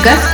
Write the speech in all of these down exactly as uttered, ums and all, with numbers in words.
शिवगढ़।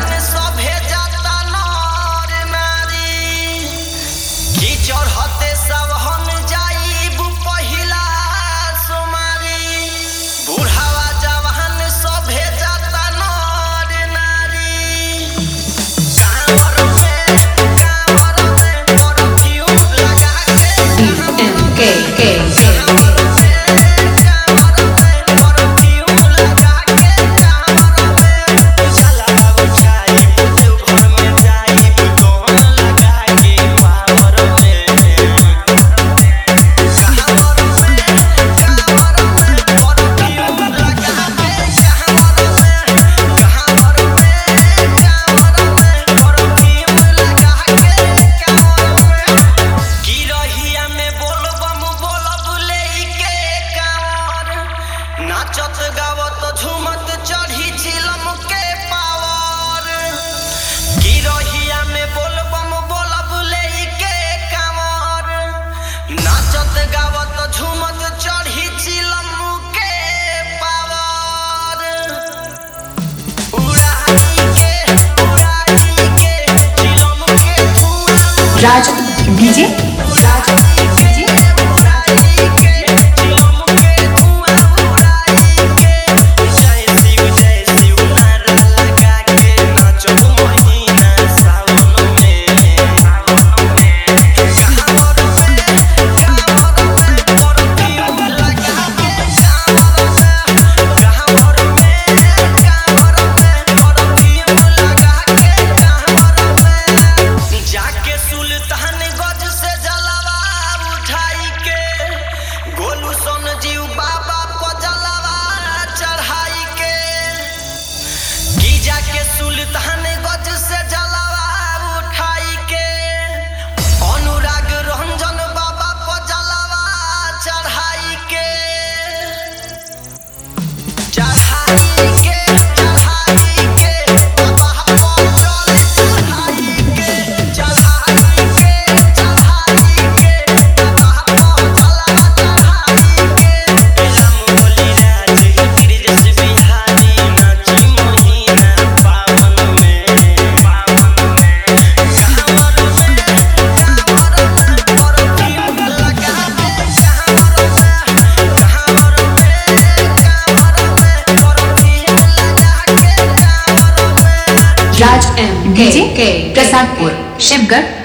नाचत गावत झूमत चढ़ी चिलम के पावर गिरहिया में बोलबम बोलब लेके कांवर। नाचत गावत झूमत चढ़ी चिलम के पावर उड़ाई के उड़ाई के चिलम के धुआं राज डीजे राज डीजे सुल्तान गज से जलवा उठाई के अनुराग रंजन बाबा को जलवा चढ़ाई के चढ़ाई के चढ़ाई के बाबा को जल चढ़ाई के चढ़ाई के चढ़ाई के बाबा को जलवा चढ़ाई के राम बोली राज गिरजस बिहारी नाची मोहिना राज एम डीजे प्रसादपुर शिवगढ़।